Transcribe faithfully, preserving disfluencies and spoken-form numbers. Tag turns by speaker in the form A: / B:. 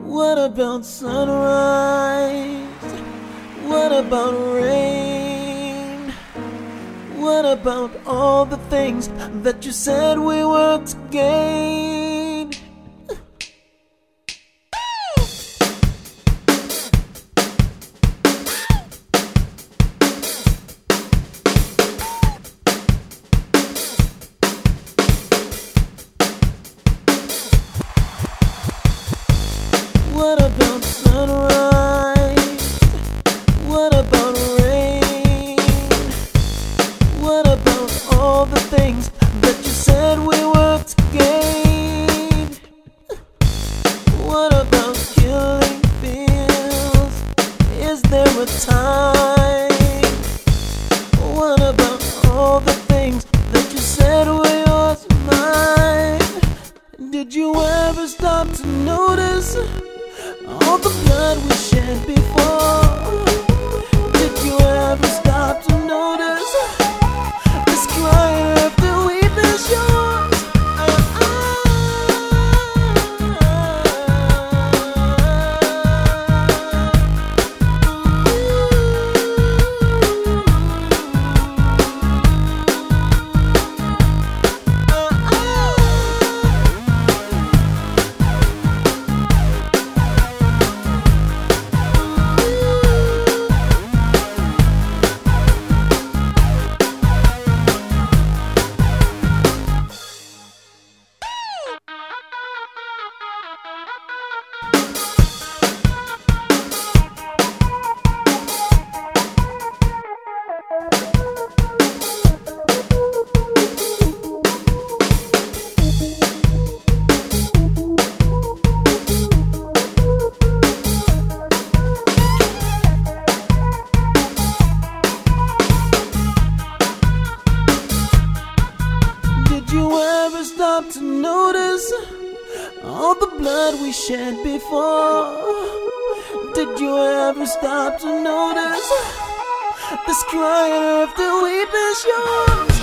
A: What about sunrise? What about rain? What about all the things that you said we were to gain? What about sunrise? What about rain? What about all the things that you said we were to gain? What about killing feels? Is there a time? What about all the things that you said were yours and mine? Did you ever stop to notice all the blood we shed before? Did you ever stop to notice this crying of the weeping shores? Did you ever stop to notice all the blood we shed before? Did you ever stop to notice this crying of the weeping shores?